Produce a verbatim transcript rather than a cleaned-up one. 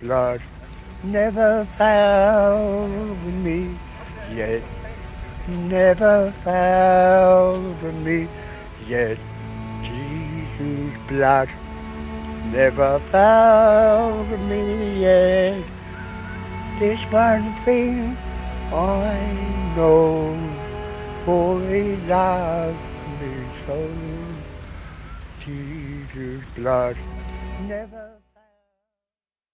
blood never found me yet, never found me yet. Jesus' blood never found me yet. This one thing I know, for he loved me so. Jesus' blood never